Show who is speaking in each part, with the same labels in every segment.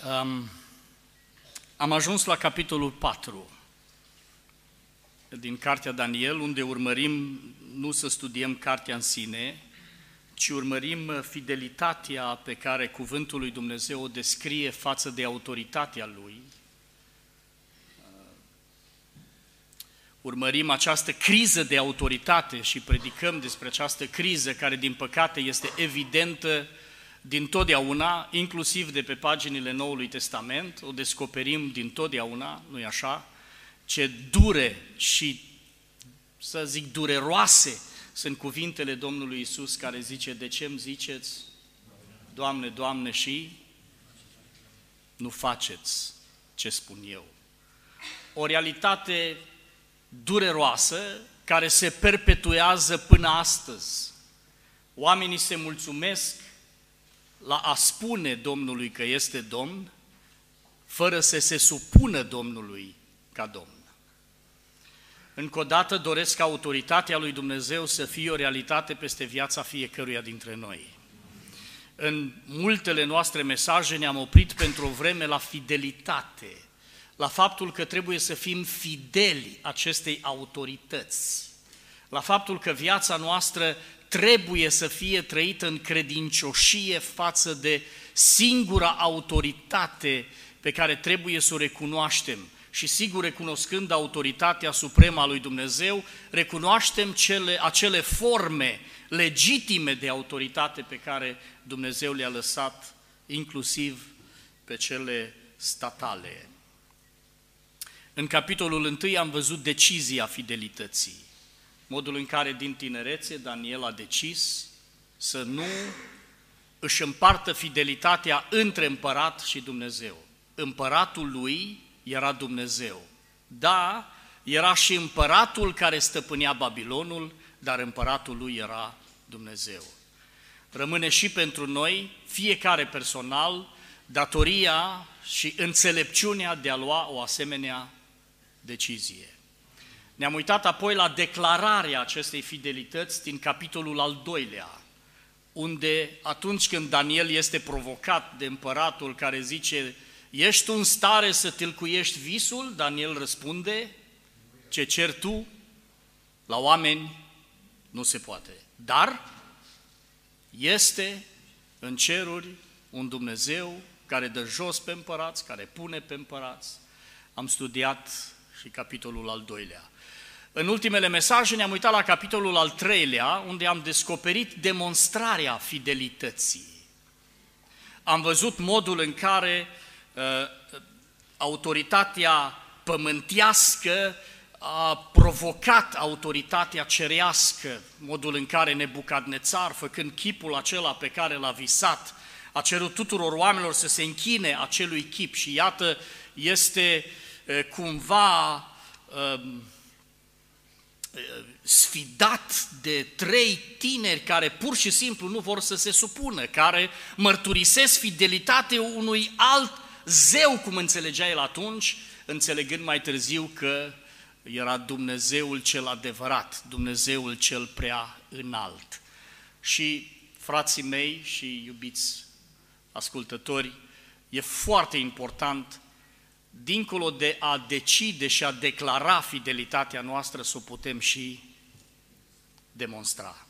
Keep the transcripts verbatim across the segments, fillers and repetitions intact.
Speaker 1: Um, am ajuns la capitolul patru din Cartea Daniel, unde urmărim nu să studiem cartea în sine, ci urmărim fidelitatea pe care Cuvântul lui Dumnezeu o descrie față de autoritatea Lui. Urmărim această criză de autoritate și predicăm despre această criză care, din păcate, este evidentă din totdeauna, inclusiv de pe paginile Noului Testament, o descoperim din totdeauna, nu-i așa? Ce dure și, să zic, dureroase sunt cuvintele Domnului Iisus care zice: de ce îmi ziceți, Doamne, Doamne, și nu faceți ce spun eu? O realitate dureroasă care se perpetuează până astăzi. Oamenii se mulțumesc la a spune Domnului că este Domn, fără să se supună Domnului ca Domn. Încă o dată doresc ca autoritatea lui Dumnezeu să fie o realitate peste viața fiecăruia dintre noi. În multele noastre mesaje ne-am oprit pentru o vreme la fidelitate, la faptul că trebuie să fim fideli acestei autorități, la faptul că viața noastră trebuie să fie trăită în credincioșie față de singura autoritate pe care trebuie să o recunoaștem. Și sigur, recunoscând autoritatea supremă a lui Dumnezeu, recunoaștem cele, acele forme legitime de autoritate pe care Dumnezeu le-a lăsat, inclusiv pe cele statale. În capitolul unu am văzut decizia fidelității, modul în care din tinerețe Daniel a decis să nu își împartă fidelitatea între împărat și Dumnezeu. Împăratul lui era Dumnezeu. Da, era și împăratul care stăpânea Babilonul, dar împăratul lui era Dumnezeu. Rămâne și pentru noi, fiecare personal, datoria și înțelepciunea de a lua o asemenea decizie. Ne-am uitat apoi la declararea acestei fidelități din capitolul al doilea, unde atunci când Daniel este provocat de împăratul care zice: ești tu în stare să tâlcuiești visul? Daniel răspunde: ce ceri tu la oameni nu se poate, dar este în ceruri un Dumnezeu care dă jos pe împărați, care pune pe împărați. Am studiat și capitolul al doilea. În ultimele mesaje ne-am uitat la capitolul al treilea, unde am descoperit demonstrarea fidelității. Am văzut modul în care uh, autoritatea pământească a provocat autoritatea cerească, modul în care Nebucadnețar, făcând chipul acela pe care l-a visat, a cerut tuturor oamenilor să se închine acelui chip și iată, este uh, cumva uh, sfidat de trei tineri care pur și simplu nu vor să se supună, care mărturisesc fidelitatea unui alt zeu, cum înțelegea el atunci, înțelegând mai târziu că era Dumnezeul cel adevărat, Dumnezeul cel prea înalt. Și, frații mei și iubiți ascultători, e foarte important, dincolo de a decide și a declara fidelitatea noastră, să o putem și demonstra.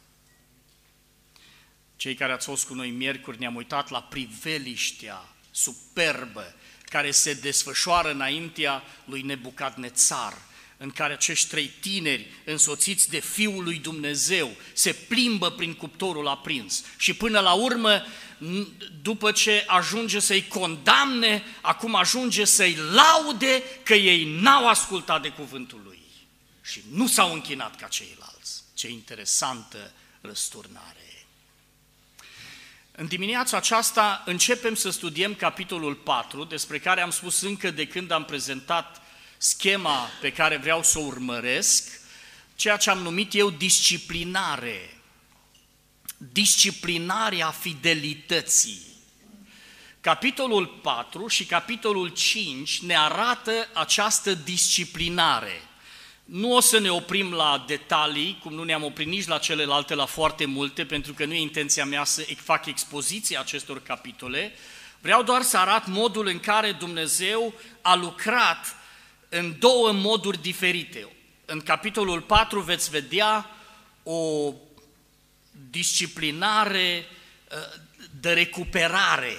Speaker 1: Cei care ați fost cu noi miercuri ne-am uitat la priveliștea superbă care se desfășoară înaintea lui Nebucadnețar, în care acești trei tineri, însoțiți de Fiul lui Dumnezeu, se plimbă prin cuptorul aprins și până la urmă, după ce ajunge să-i condamne, acum ajunge să-i laude că ei n-au ascultat de cuvântul lui și nu s-au închinat ca ceilalți. Ce interesantă răsturnare! În dimineața aceasta începem să studiem capitolul patru, despre care am spus încă de când am prezentat schema pe care vreau să o urmăresc, ceea ce am numit eu disciplinare. Disciplinarea fidelității. Capitolul patru și capitolul cinci ne arată această disciplinare. Nu o să ne oprim la detalii, cum nu ne-am oprit nici la celelalte, la foarte multe, pentru că nu e intenția mea să fac expoziția acestor capitole. Vreau doar să arăt modul în care Dumnezeu a lucrat în două moduri diferite. În capitolul patru veți vedea o disciplinare de recuperare,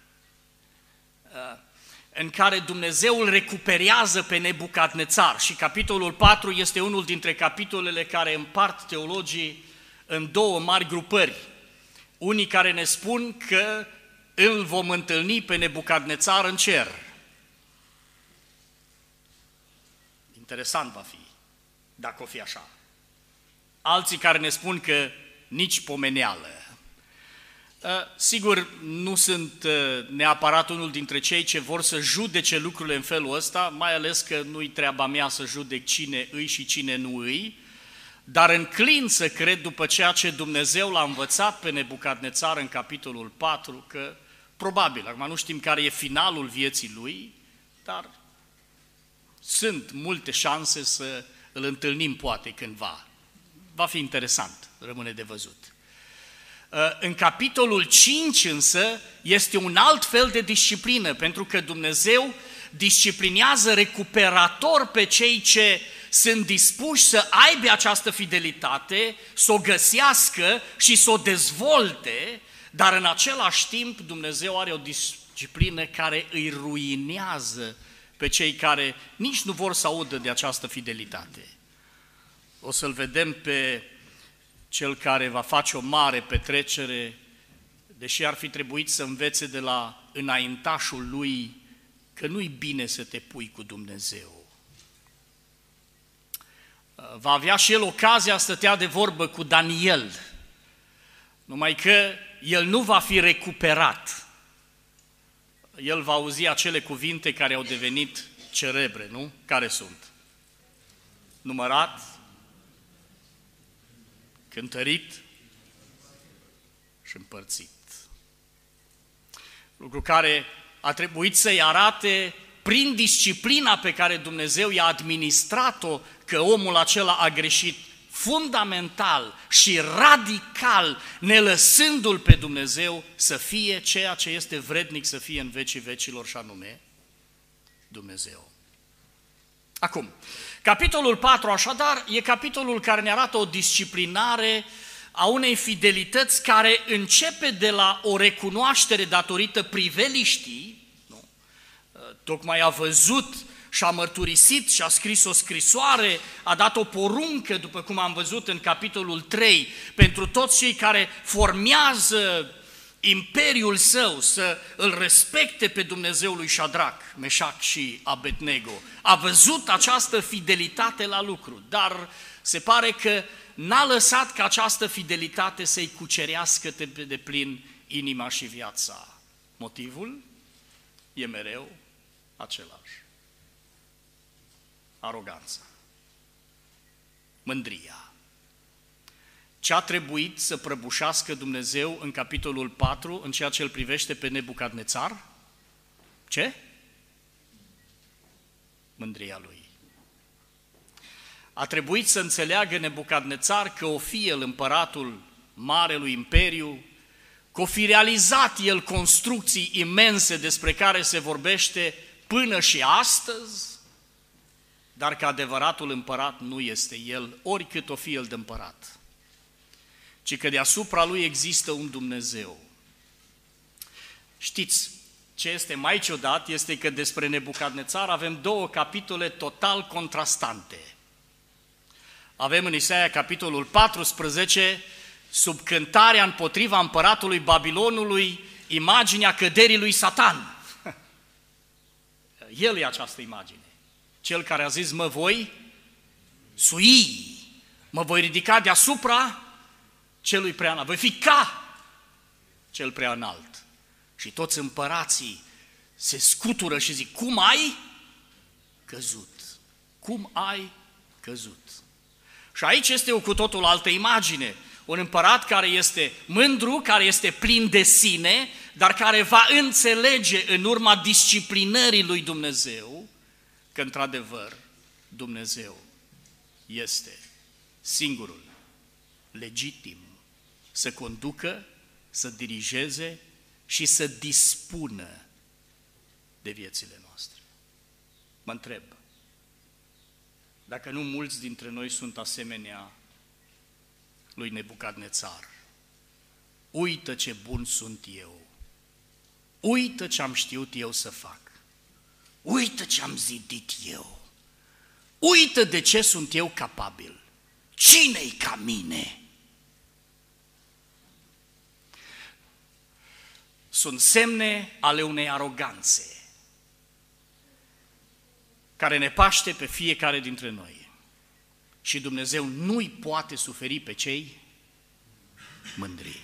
Speaker 1: în care Dumnezeu îl recuperează pe Nebucadnețar. Și capitolul patru este unul dintre capitolele care împart teologii în două mari grupări. Unii care ne spun că îl vom întâlni pe Nebucadnețar în cer. Interesant va fi, dacă o fi așa. Alții care ne spun că nici pomeneală. Sigur, nu sunt neapărat unul dintre cei ce vor să judece lucrurile în felul ăsta, mai ales că nu-i treaba mea să judec cine îi și cine nu îi, dar înclin să cred, după ceea ce Dumnezeu l-a învățat pe Nebucadnețar în capitolul patru, că probabil, acum nu știm care e finalul vieții lui, dar sunt multe șanse să îl întâlnim poate cândva. Va fi interesant, rămâne de văzut. În capitolul cinci însă este un alt fel de disciplină, pentru că Dumnezeu disciplinează recuperator pe cei ce sunt dispuși să aibă această fidelitate, să o găsească și să o dezvolte, dar în același timp Dumnezeu are o disciplină care îi ruinează pe cei care nici nu vor să audă de această fidelitate. O să-l vedem pe cel care va face o mare petrecere, deși ar fi trebuit să învețe de la înaintașul lui că nu-i bine să te pui cu Dumnezeu. Va avea și el ocazia să stea de vorbă cu Daniel, numai că el nu va fi recuperat. El va auzi acele cuvinte care au devenit cerebre, nu? Care sunt? Numărat, cântărit și împărțit. Lucru care a trebuit să-i arate prin disciplina pe care Dumnezeu i-a administrat-o, că omul acela a greșit fundamental și radical, ne lăsându-L pe Dumnezeu să fie ceea ce este vrednic să fie în vecii vecilor, și anume Dumnezeu. Acum, capitolul patru, așadar, e capitolul care ne arată o disciplinare a unei fidelități care începe de la o recunoaștere datorită priveliștii, nu? Tocmai a văzut și a mărturisit și a scris o scrisoare, a dat o poruncă, după cum am văzut în capitolul trei, pentru toți cei care formează imperiul său, să îl respecte pe Dumnezeul lui Șadrac, Meșac și Abednego. A văzut această fidelitate la lucru, dar se pare că n-a lăsat ca această fidelitate să-i cucerească de deplin inima și viața. Motivul e mereu același. Aroganța, mândria. Ce a trebuit să prăbușească Dumnezeu în capitolul patru în ceea ce îl privește pe Nebucadnețar? Ce? Mândria lui. A trebuit să înțeleagă Nebucadnețar că o fi el împăratul marelui imperiu, că o fi realizat el construcții imense despre care se vorbește până și astăzi, dar că adevăratul împărat nu este el, oricât o fi el de împărat, ci că deasupra lui există un Dumnezeu. Știți, ce este mai ciudat este că despre Nebucadnețar avem două capitole total contrastante. Avem în Isaia capitolul paisprezece, sub cântarea împotriva împăratului Babilonului, imaginea căderii lui Satan. El e această imagine. Cel care a zis, mă voi sui, mă voi ridica deasupra celui prea înalt, voi fi ca cel prea înalt. Și toți împărații se scutură și zic, cum ai căzut? Cum ai căzut? Și aici este o cu totul altă imagine. Un împărat care este mândru, care este plin de sine, dar care va înțelege în urma disciplinării lui Dumnezeu că într-adevăr Dumnezeu este singurul legitim să conducă, să dirigeze și să dispună de viețile noastre. Mă întreb, dacă nu mulți dintre noi sunt asemenea lui Nebucadnețar. Uită ce bun sunt eu, uită ce am știut eu să fac, uită ce am zidit eu, uită de ce sunt eu capabil, cine-i ca mine? Sunt semne ale unei aroganțe care ne paște pe fiecare dintre noi. Și Dumnezeu nu-i poate suferi pe cei mândri.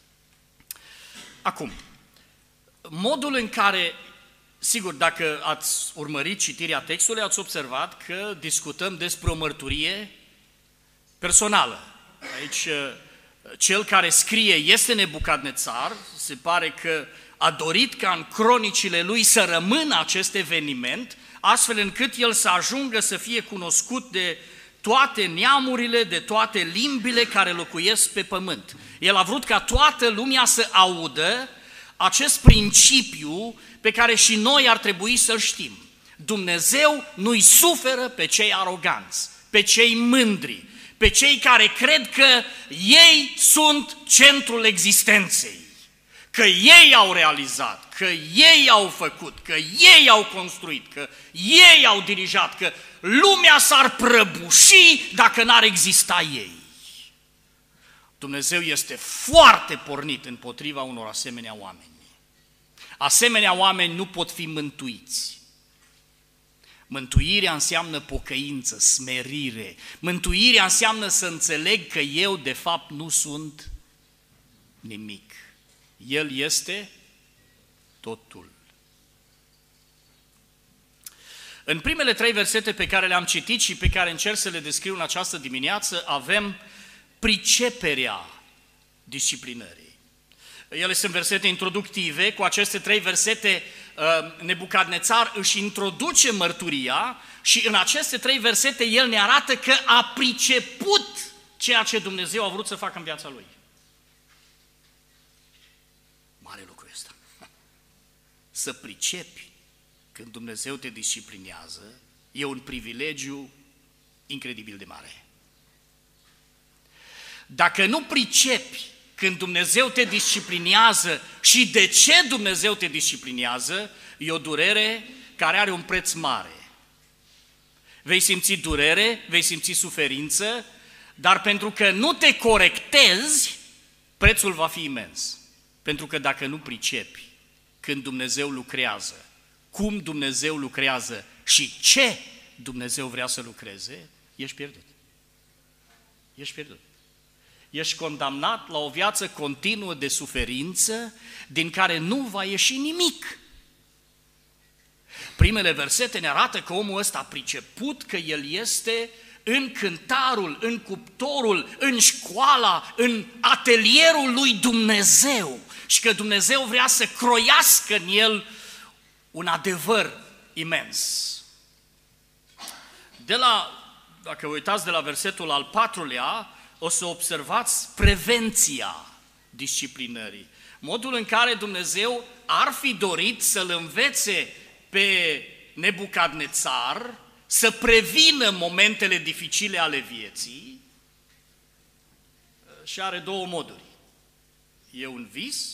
Speaker 1: Acum, modul în care, sigur, dacă ați urmărit citirea textului, ați observat că discutăm despre o mărturie personală. Aici, cel care scrie este Nebucadnețar, se pare că a dorit ca în cronicile lui să rămână acest eveniment, astfel încât el să ajungă să fie cunoscut de toate neamurile, de toate limbile care locuiesc pe pământ. El a vrut ca toată lumea să audă acest principiu pe care și noi ar trebui să-l știm. Dumnezeu nu-i suferă pe cei aroganți, pe cei mândri, pe cei care cred că ei sunt centrul existenței, că ei au realizat, că ei au făcut, că ei au construit, că ei au dirijat, că lumea s-ar prăbuși dacă n-ar exista ei. Dumnezeu este foarte pornit împotriva unor asemenea oameni. Asemenea oameni nu pot fi mântuiți. Mântuirea înseamnă pocăință, smerire. Mântuirea înseamnă să înțeleg că eu de fapt nu sunt nimic. El este totul. În primele trei versete pe care le-am citit și pe care încerc să le descriu în această dimineață, avem priceperea disciplinării. Ele sunt versete introductive, cu aceste trei versete Nebucadnețar își introduce mărturia și în aceste trei versete el ne arată că a priceput ceea ce Dumnezeu a vrut să facă în viața lui. Mare lucru ăsta. Să pricepi când Dumnezeu te disciplinează e un privilegiu incredibil de mare. Dacă nu pricepi când Dumnezeu te disciplinează și de ce Dumnezeu te disciplinează, e o durere care are un preț mare. Vei simți durere, vei simți suferință, dar pentru că nu te corectezi, prețul va fi imens. Pentru că dacă nu pricepi când Dumnezeu lucrează, cum Dumnezeu lucrează și ce Dumnezeu vrea să lucreze, ești pierdut. Ești pierdut. Ești condamnat la o viață continuă de suferință din care nu va ieși nimic. Primele versete ne arată că omul ăsta a priceput că el este în cântarul, în cuptorul, în școala, în atelierul lui Dumnezeu și că Dumnezeu vrea să croiască în el un adevăr imens. De la, dacă vă uitați de la versetul al patrulea, o să observați prevenția disciplinării. Modul în care Dumnezeu ar fi dorit să-l învețe pe Nebucadnețar să prevină momentele dificile ale vieții și are două moduri. E un vis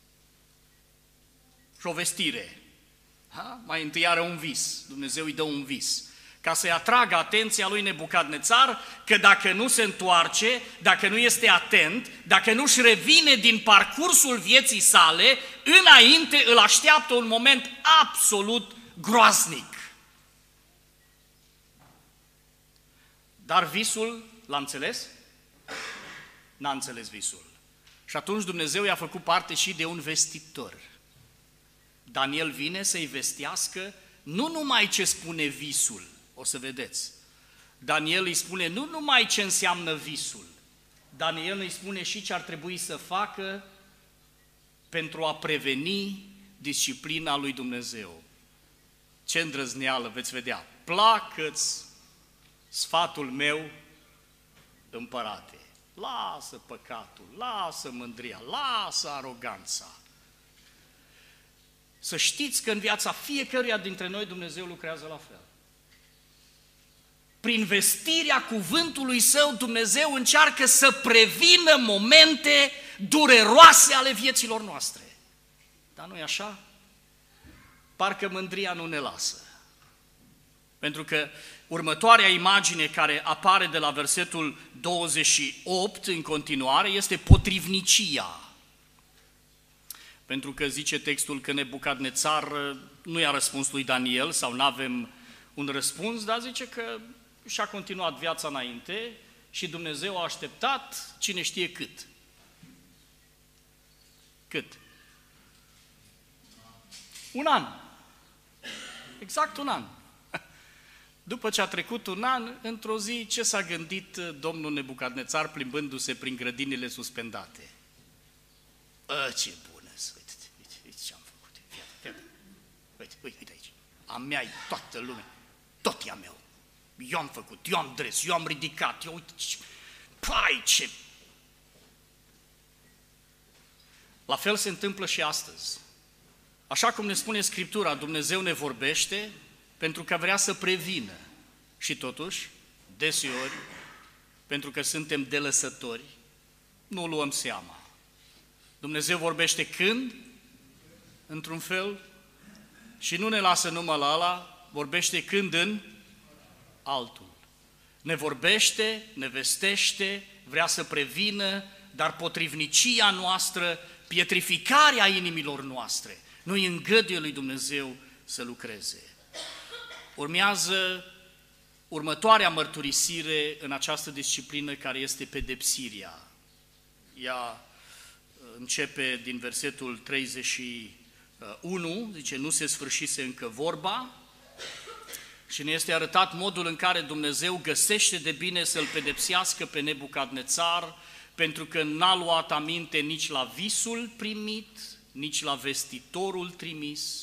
Speaker 1: și o vestire. Ha? Mai întâi are un vis. Dumnezeu îi dă un vis. Ca să-i atragă atenția lui Nebucadnețar că dacă nu se întoarce, dacă nu este atent, dacă nu-și revine din parcursul vieții sale, înainte îl așteaptă un moment absolut groaznic. Dar visul l-a înțeles? N-a înțeles visul. Și atunci Dumnezeu i-a făcut parte și de un vestitor. Daniel vine să-i vestească nu numai ce spune visul, o să vedeți. Daniel îi spune nu numai ce înseamnă visul, Daniel îi spune și ce ar trebui să facă pentru a preveni disciplina lui Dumnezeu. Ce îndrăzneală, veți vedea. Placă-ți sfatul meu, împărate. Lasă păcatul, lasă mândria, lasă aroganța. Să știți că în viața fiecăruia dintre noi Dumnezeu lucrează la fel. Prin vestirea cuvântului Său, Dumnezeu încearcă să prevină momente dureroase ale vieților noastre. Dar nu e așa? Parcă mândria nu ne lasă. Pentru că următoarea imagine care apare de la versetul douăzeci și opt în continuare este potrivnicia. Pentru că zice textul că Nebucadnețar nu i-a răspuns lui Daniel sau nu avem un răspuns, dar zice că și-a continuat viața înainte și Dumnezeu a așteptat cine știe cât. Cât? Un an. Exact un an. După ce a trecut un an, într-o zi, ce s-a gândit domnul Nebucadnețar plimbându-se prin grădinile suspendate? A, ce bună! Uite, uite, uite ce am făcut. Uite, uite, uite aici. A mea e toată lumea. Tot e a meu. Eu am făcut, eu am dres, eu am ridicat, eu uite ce... Pai, ce... La fel se întâmplă și astăzi. Așa cum ne spune Scriptura, Dumnezeu ne vorbește pentru că vrea să prevină. Și totuși, deseori, pentru că suntem delăsători, nu luăm seama. Dumnezeu vorbește când? Într-un fel. Și nu ne lasă numai la ala, vorbește când în altul. Ne vorbește, ne vestește, vrea să prevină, dar potrivnicia noastră, pietrificarea inimilor noastre, nu îi îngăduie lui Dumnezeu să lucreze. Urmează următoarea mărturisire în această disciplină care este pedepsirea. Ea începe din versetul treizeci și unu, zice, nu se sfârșise încă vorba și ne este arătat modul în care Dumnezeu găsește de bine să-l pedepsească pe Nebucadnețar, pentru că n-a luat aminte nici la visul primit, nici la vestitorul trimis.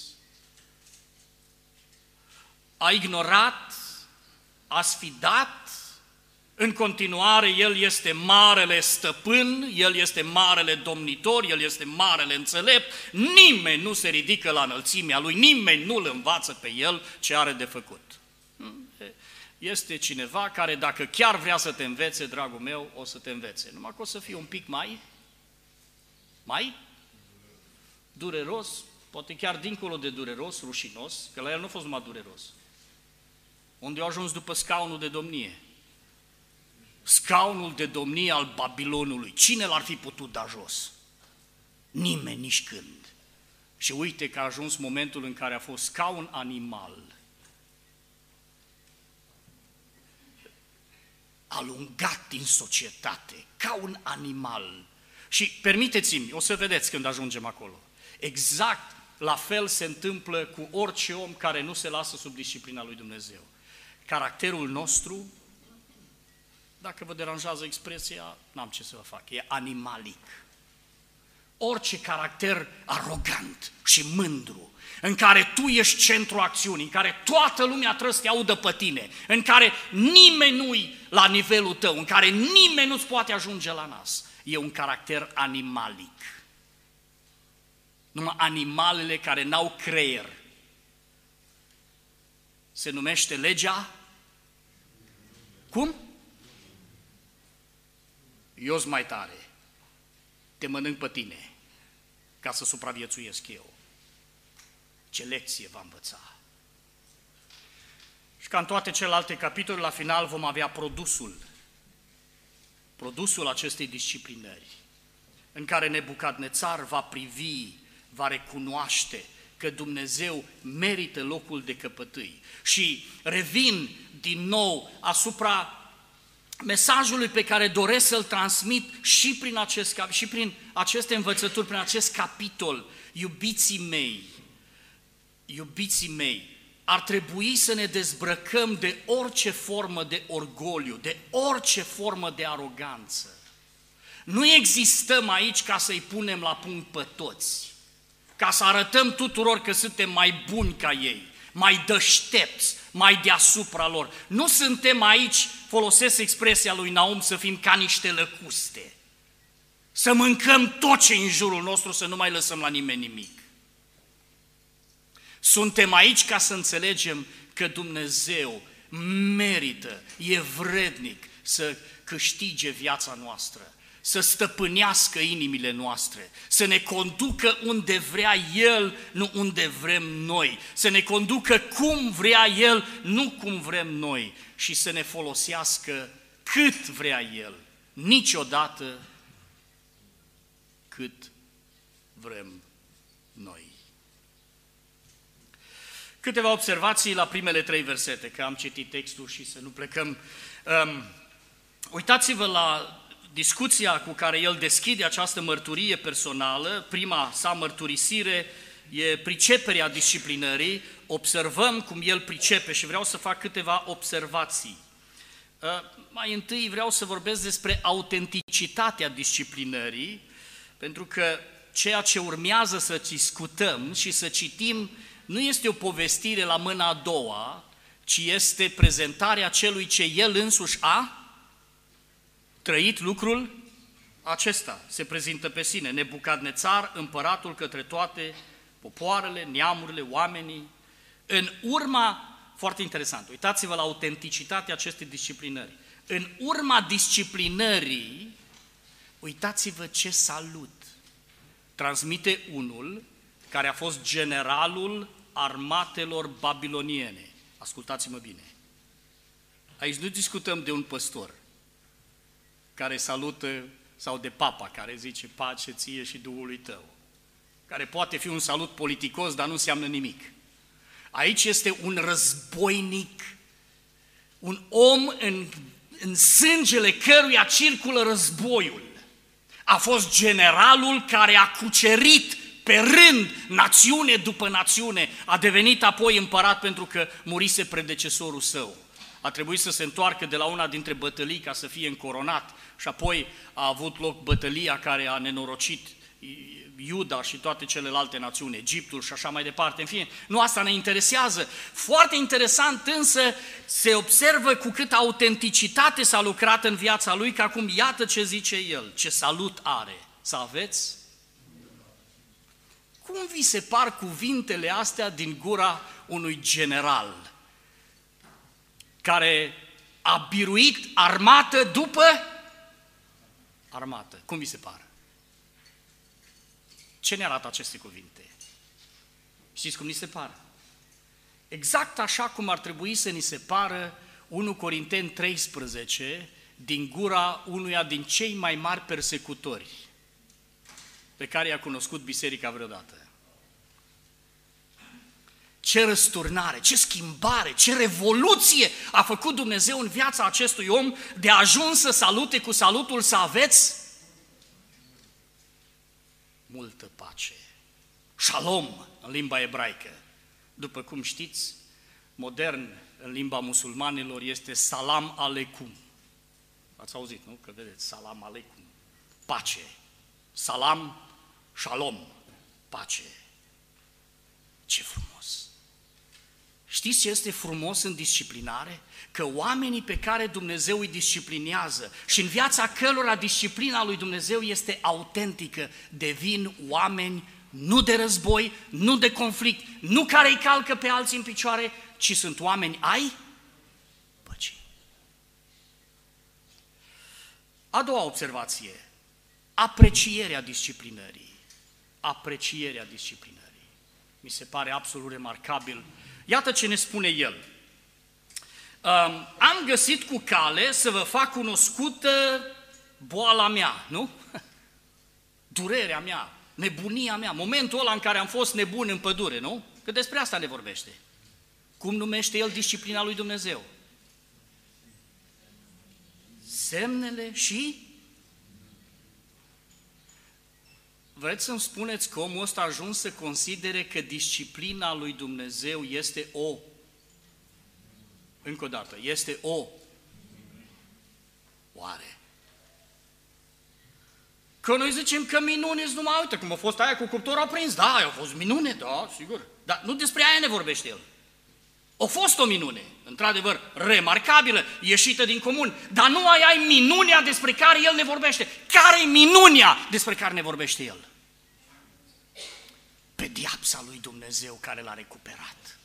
Speaker 1: A ignorat, a sfidat, în continuare el este marele stăpân, el este marele domnitor, el este marele înțelept, nimeni nu se ridică la înălțimea lui, nimeni nu îl învață pe el ce are de făcut. Este cineva care dacă chiar vrea să te învețe, dragul meu, o să te învețe, numai că o să fie un pic mai, mai dureros, poate chiar dincolo de dureros, rușinos, că la el nu a fost numai dureros. Unde a ajuns după scaunul de domnie? Scaunul de domnie al Babilonului. Cine l-ar fi putut da jos? Nimeni, nici când. Și uite că a ajuns momentul în care a fost scaun animal. Alungat din societate, ca un animal. Și permiteți-mi, o să vedeți când ajungem acolo, exact la fel se întâmplă cu orice om care nu se lasă sub disciplina lui Dumnezeu. Caracterul nostru, dacă vă deranjează expresia, n-am ce să vă fac, e animalic. Orice caracter arogant și mândru, în care tu ești centrul acțiunii, în care toată lumea trebuie să te audă pe tine, în care nimeni nu-i la nivelul tău, în care nimeni nu-ți poate ajunge la nas, e un caracter animalic. Numai animalele care n-au creier. Se numește legea? Cum? Eu-s mai tare. Te mănânc pe tine ca să supraviețuiesc eu. Ce lecție va învăța. Și ca în toate celelalte capitole, la final vom avea produsul. Produsul acestei disciplinări, în care Nebucadnețar va privi, va recunoaște că Dumnezeu merită locul de căpătâi. Și revin din nou asupra mesajului pe care doresc să-l transmit și prin, acest, și prin aceste învățături, prin acest capitol. Iubiții mei, iubiții mei, ar trebui să ne dezbrăcăm de orice formă de orgoliu, de orice formă de aroganță. Nu existăm aici ca să-i punem la punct pe toți, ca să arătăm tuturor că suntem mai buni ca ei, mai deștepți, mai deasupra lor. Nu suntem aici, folosesc expresia lui Naum, să fim ca niște lăcuste, să mâncăm tot ce în jurul nostru, să nu mai lăsăm la nimeni nimic. Suntem aici ca să înțelegem că Dumnezeu merită, e vrednic să câștige viața noastră, să stăpânească inimile noastre, să ne conducă unde vrea El, nu unde vrem noi, să ne conducă cum vrea El, nu cum vrem noi și să ne folosească cât vrea El, niciodată cât vrem noi. Câteva observații la primele trei versete, că am citit textul și să nu plecăm. Um, uitați-vă la discuția cu care el deschide această mărturie personală. Prima sa mărturisire e priceperea disciplinării. Observăm cum el pricepe și vreau să fac câteva observații. Uh, mai întâi vreau să vorbesc despre autenticitatea disciplinării, pentru că ceea ce urmează să discutăm și să citim nu este o povestire la mâna a doua, ci este prezentarea celui ce el însuși a trăit lucrul acesta. Se prezintă pe sine, Nebucadnețar, împăratul către toate popoarele, neamurile, oamenii. În urma, foarte interesant, uitați-vă la autenticitatea acestei disciplinări. În urma disciplinării, uitați-vă ce salut transmite unul care a fost generalul armatelor babiloniene. Ascultați-mă bine. Aici nu discutăm de un păstor care salută, sau de papa care zice pace ție și Duhului tău, care poate fi un salut politicos, dar nu înseamnă nimic. Aici este un războinic, un om în, în sângele căruia circulă războiul. A fost generalul care a cucerit pe rând, națiune după națiune, a devenit apoi împărat pentru că murise predecesorul său. A trebuit să se întoarcă de la una dintre bătălii ca să fie încoronat și apoi a avut loc bătălia care a nenorocit Iuda și toate celelalte națiuni, Egiptul și așa mai departe. În fine, nu asta ne interesează. Foarte interesant însă se observă cu câtă autenticitate s-a lucrat în viața lui, că acum iată ce zice el, ce salut are. Să aveți? Cum vi se par cuvintele astea din gura unui general care a biruit armată după armată? Cum vi se par? Ce ne arată aceste cuvinte? Știți cum ni se par? Exact așa cum ar trebui să ni se pară unu Corinteni treisprezece din gura unuia din cei mai mari persecutori pe care i-a cunoscut biserica vreodată. Ce răsturnare, ce schimbare, ce revoluție a făcut Dumnezeu în viața acestui om de a ajuns să salute cu salutul să aveți multă pace. Shalom în limba ebraică. După cum știți, modern în limba musulmanilor este salam aleikum. Ați auzit, nu? Că vedeți, salam aleikum. Pace. Salam, shalom. Pace. Ce frumos! Știți ce este frumos în disciplinare? Că oamenii pe care Dumnezeu îi disciplinează și în viața cărora disciplina lui Dumnezeu este autentică, devin oameni nu de război, nu de conflict, nu care îi calcă pe alții în picioare, ci sunt oameni ai păcii. A doua observație, aprecierea disciplinării. Aprecierea disciplinării. Mi se pare absolut remarcabil. Iată ce ne spune el. Am găsit cu cale să vă fac cunoscută boala mea, nu? Durerea mea, nebunia mea, momentul ăla în care am fost nebun în pădure, nu? Că despre asta ne vorbește. Cum numește el disciplina lui Dumnezeu? Semnele și... Vreți să-mi spuneți că omul ăsta a ajuns să considere că disciplina lui Dumnezeu este o, încă o dată, este o, oare? Că noi zicem că minune numai, uite, cum a fost aia cu cuptorul aprins, da, a fost minune, da, sigur, dar nu despre aia ne vorbește el. A fost o minune, într-adevăr, remarcabilă, ieșită din comun, dar nu aia ai minunea despre care el ne vorbește. Care e minunea despre care ne vorbește el? pedeapsa lui Dumnezeu care l-a recuperat.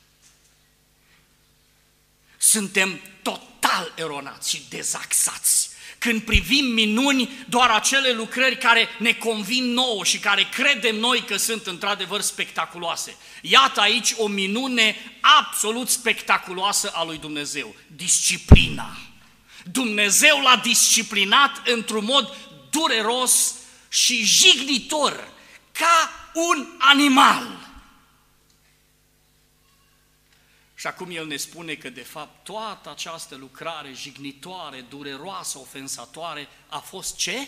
Speaker 1: Suntem total eronați și dezaxați când privim minuni, doar acele lucrări care ne convin nouă și care credem noi că sunt într-adevăr spectaculoase. Iată aici o minune absolut spectaculoasă a lui Dumnezeu, disciplina. Dumnezeu l-a disciplinat într-un mod dureros și jignitor, ca un animal. Și acum El ne spune că de fapt toată această lucrare jignitoare, dureroasă, ofensatoare a fost ce?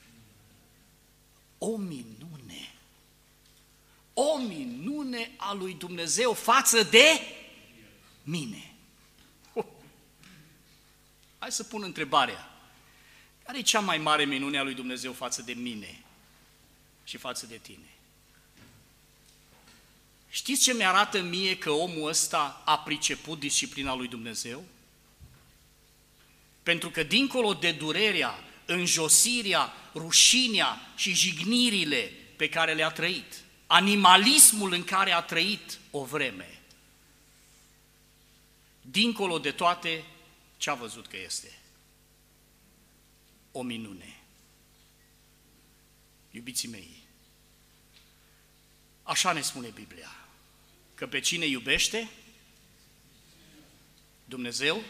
Speaker 1: O minune. O minune a lui Dumnezeu față de mine. Oh. Hai să pun întrebarea. Care e cea mai mare minune a lui Dumnezeu față de mine și față de tine? Știți ce mi-arată mie că omul ăsta a priceput disciplina lui Dumnezeu? Pentru că dincolo de durerea, înjosirea, rușinea și jignirile pe care le-a trăit, animalismul în care a trăit o vreme, dincolo de toate, ce a văzut că este? O minune. Iubiții mei, așa ne spune Biblia, că pe cine iubește Dumnezeu,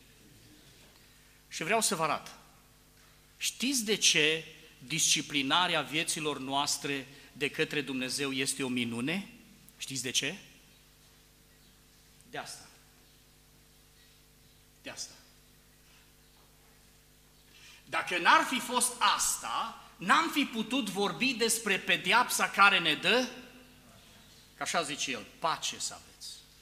Speaker 1: și vreau să vă arăt. Știți de ce disciplinarea vieților noastre de către Dumnezeu este o minune? Știți de ce? De asta. De asta. Dacă n-ar fi fost asta, n-am fi putut vorbi despre pedeapsa care ne dă, că așa zice El, pace să aveți.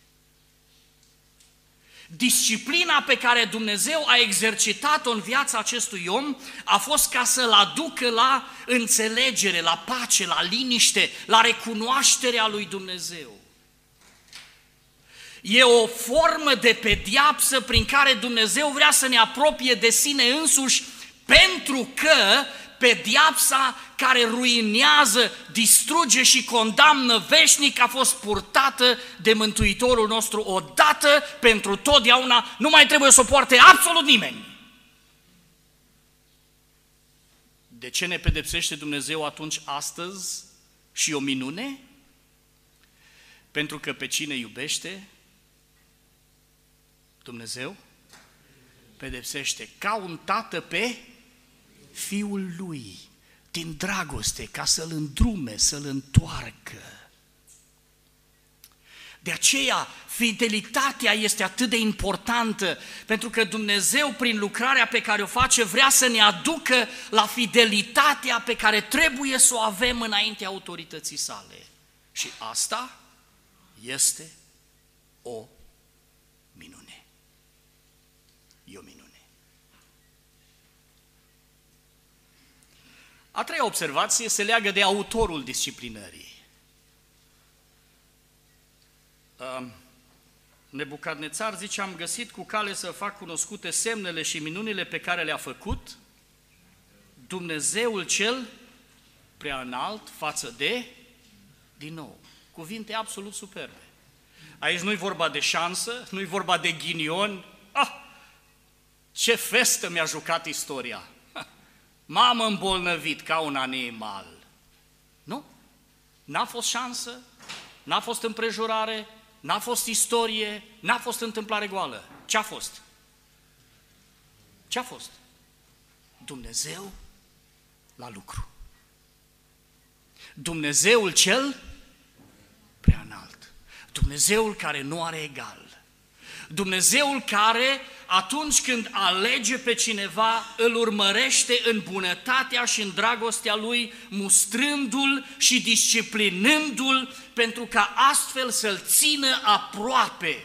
Speaker 1: Disciplina pe care Dumnezeu a exercitat-o în viața acestui om a fost ca să-l aducă la înțelegere, la pace, la liniște, la recunoașterea lui Dumnezeu. E o formă de pedeapsă prin care Dumnezeu vrea să ne apropie de sine însuși, pentru că pedeapsa care ruinează, distruge și condamnă veșnic a fost purtată de Mântuitorul nostru odată pentru totdeauna, nu mai trebuie să o poarte absolut nimeni. De ce ne pedepsește Dumnezeu atunci astăzi și o minune? Pentru că pe cine iubește Dumnezeu pedepsește ca un tată pe Fiul Lui, din dragoste, ca să-L îndrume, să-L întoarcă. De aceea, fidelitatea este atât de importantă, pentru că Dumnezeu, prin lucrarea pe care o face, vrea să ne aducă la fidelitatea pe care trebuie să o avem înaintea autorității sale. Și asta este o minune. E o minune. A treia observație se leagă de autorul disciplinării. Nebucadnețar zice, am găsit cu cale să fac cunoscute semnele și minunile pe care le-a făcut Dumnezeul cel prea înalt față de, din nou, cuvinte absolut superbe. Aici nu-i vorba de șansă, nu-i vorba de ghinion. Ah, ce festă mi-a jucat istoria! M-am îmbolnăvit ca un animal. Nu? N-a fost șansă, n-a fost împrejurare, n-a fost istorie, n-a fost întâmplare goală. Ce-a fost? Ce-a fost? Dumnezeu la lucru. Dumnezeul cel prea înalt. Dumnezeul care nu are egal. Dumnezeul care, atunci când alege pe cineva, îl urmărește în bunătatea și în dragostea Lui, mustrându-l și disciplinându-l, pentru ca astfel să-l țină aproape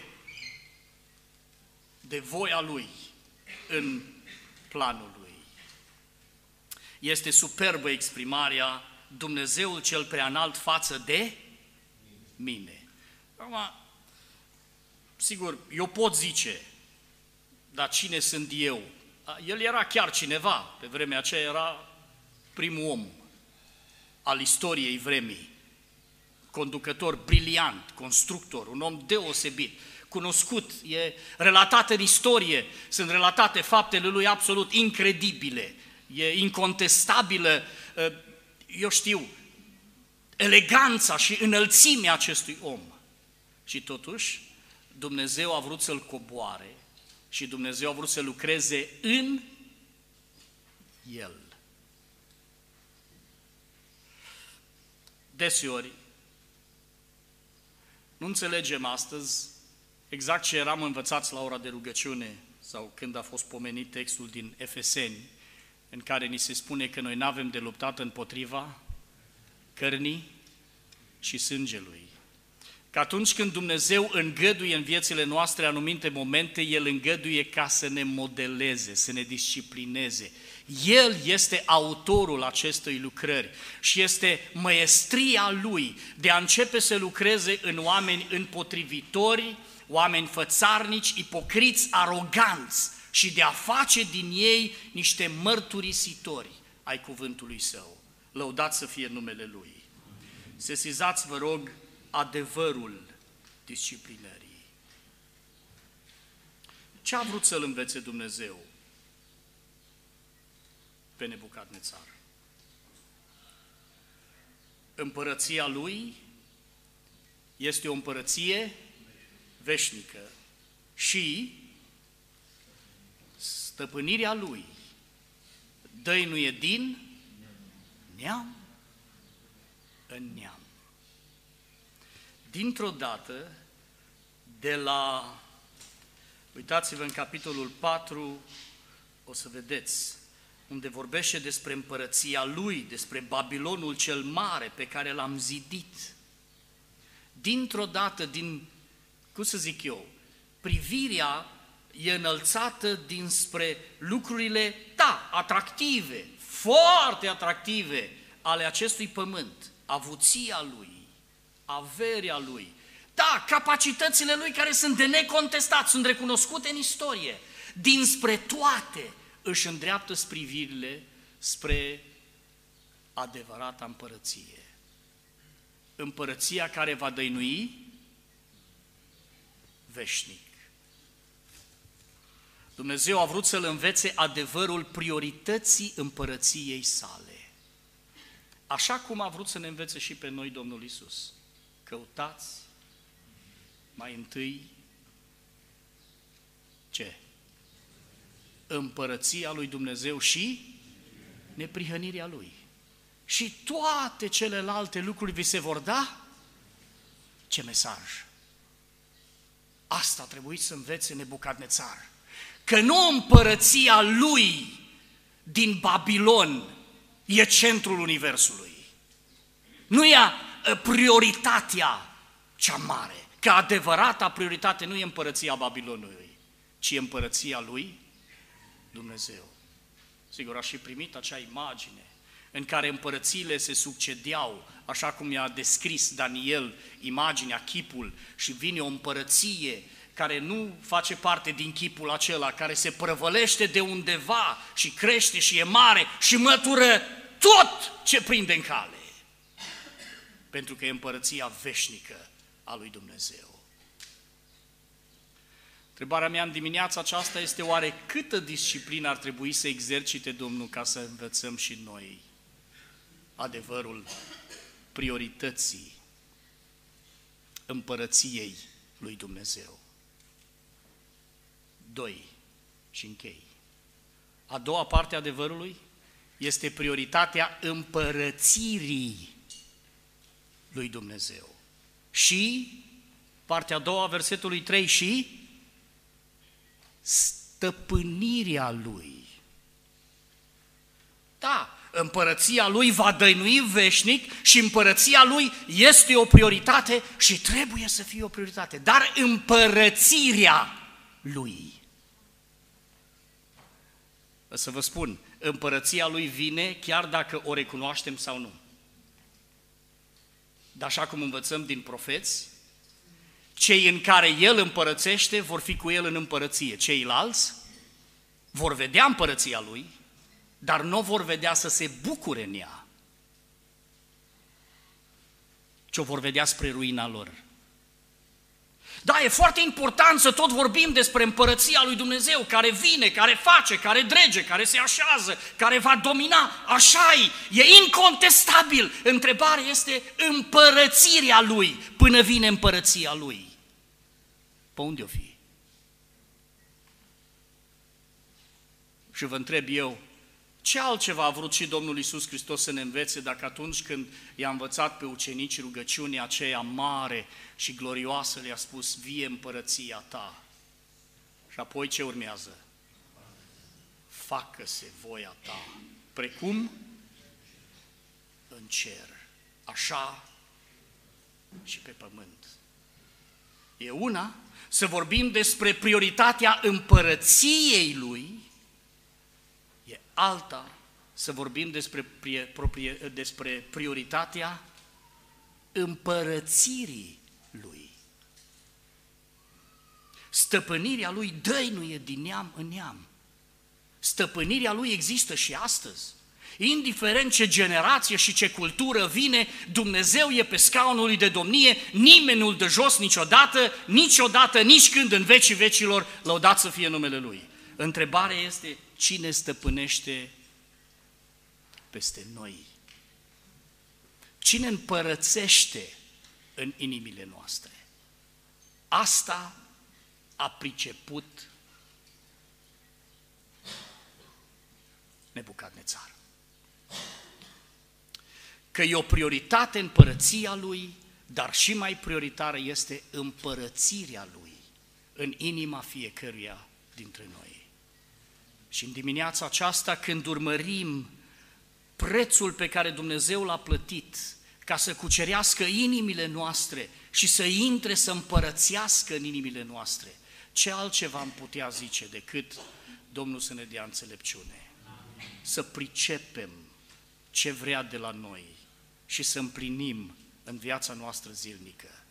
Speaker 1: de voia Lui în planul Lui. Este superbă exprimarea Dumnezeul cel prea înalt față de mine. Acum, sigur, eu pot zice, dar cine sunt eu? El era chiar cineva, pe vremea aceea era primul om al istoriei vremii. conducător briliant, constructor, un om deosebit, cunoscut, e relatat în istorie, sunt relatate faptele lui absolut incredibile, e incontestabilă, eu știu, eleganța și înălțimea acestui om. Și totuși, Dumnezeu a vrut să-l coboare și Dumnezeu a vrut să lucreze în el. Deseori, nu înțelegem astăzi exact ce eram învățați la ora de rugăciune sau când a fost pomenit textul din Efeseni, în care ni se spune că noi n-avem de luptat împotriva cărnii și sângelui. Că atunci când Dumnezeu îngăduie în viețile noastre anumite momente, El îngăduie ca să ne modeleze, să ne disciplineze. El este autorul acestei lucrări și este măestria Lui de a începe să lucreze în oameni împotrivitori, oameni fățarnici, ipocriți, aroganți și de a face din ei niște mărturisitori ai cuvântului Său. Lăudați să fie numele Lui. Sesizați, vă rog, adevărul disciplinării. Ce a vrut să-l învețe Dumnezeu pe Nebucadnețar? Împărăția lui este o împărăție veșnică și stăpânirea lui dăinuie din neam în neam. Dintr-o dată, de la, uitați-vă în capitolul patru, o să vedeți, unde vorbește despre împărăția lui, despre Babilonul cel mare pe care l-am zidit. Dintr-o dată, din, cum să zic eu, privirea e înălțată dinspre lucrurile, da, atractive, foarte atractive ale acestui pământ, avuția lui, averea lui, da, capacitățile lui care sunt de necontestat, sunt recunoscute în istorie, dinspre toate își îndreaptă privirile spre adevărata împărăție. Împărăția care va dăinui veșnic. Dumnezeu a vrut să-l învețe adevărul priorității împărăției sale. Așa cum a vrut să ne învețe și pe noi Domnul Iisus. Căutați mai întâi ce? Împărăția lui Dumnezeu și neprihănirea Lui. Și toate celelalte lucruri vi se vor da? Ce mesaj? Asta a trebuit să învețe Nebucadnețar. Că nu împărăția lui din Babilon e centrul universului. Nu e prioritatea cea mare. Că adevărata prioritate nu e împărăția Babilonului, ci e împărăția lui Dumnezeu. Sigur, a și primit acea imagine în care împărățiile se succedeau, așa cum i-a descris Daniel imaginea, chipul, și vine o împărăție care nu face parte din chipul acela, care se prăvălește de undeva și crește și e mare și mătură tot ce prinde în cale. Pentru că e împărăția veșnică a lui Dumnezeu. Întrebarea mea în dimineața aceasta este: oare câtă disciplină ar trebui să exercite Domnul ca să învățăm și noi adevărul priorității împărăției lui Dumnezeu? Doi, și închei. A doua parte a adevărului este prioritatea împărățirii lui Dumnezeu. Și partea a doua a versetului trei, și stăpânirea lui. Da, împărăția lui va dăinui veșnic și împărăția lui este o prioritate și trebuie să fie o prioritate, dar împărățirea lui. Să vă spun, împărăția lui vine chiar dacă o recunoaștem sau nu. Dar așa cum învățăm din profeți, cei în care el împărățește vor fi cu el în împărăție. Ceilalți vor vedea împărăția lui, dar nu vor vedea să se bucure în ea. ci o vor vedea spre ruina lor. Da, e foarte important să tot vorbim despre împărăția lui Dumnezeu, care vine, care face, care drege, care se așează, care va domina. Așa-i, e incontestabil. Întrebarea este împărățirea lui, până vine împărăția lui. Pe unde o fi? Și vă întreb eu, ce altceva a vrut și Domnul Iisus Hristos să ne învețe dacă atunci când i-a învățat pe ucenici rugăciunea aceea mare și glorioasă le-a spus, vie împărăția ta. Și apoi ce urmează? Facă-se voia ta, precum în cer, așa și pe pământ. E una să vorbim despre prioritatea împărăției lui, e alta să vorbim despre, despre prioritatea împărățirii lui. Stăpânirea lui dăinuie din neam în neam. Stăpânirea lui există și astăzi. Indiferent ce generație și ce cultură vine, Dumnezeu e pe scaunul lui de domnie, nimeni nu-l dă jos niciodată, niciodată, nici când în vecii vecilor, lăudat să fie numele lui. Întrebarea este, cine stăpânește peste noi? Cine împărățește în inimile noastre? Asta a priceput Nebucadnețar. Că e o prioritate împărăția lui, dar și mai prioritară este împărățirea lui în inima fiecăruia dintre noi. Și în dimineața aceasta, când urmărim prețul pe care Dumnezeu l-a plătit ca să cucerească inimile noastre și să intre să împărățească în inimile noastre, ce altceva am putea zice decât Domnul să ne dea înțelepciune, să pricepem ce vrea de la noi și să împlinim în viața noastră zilnică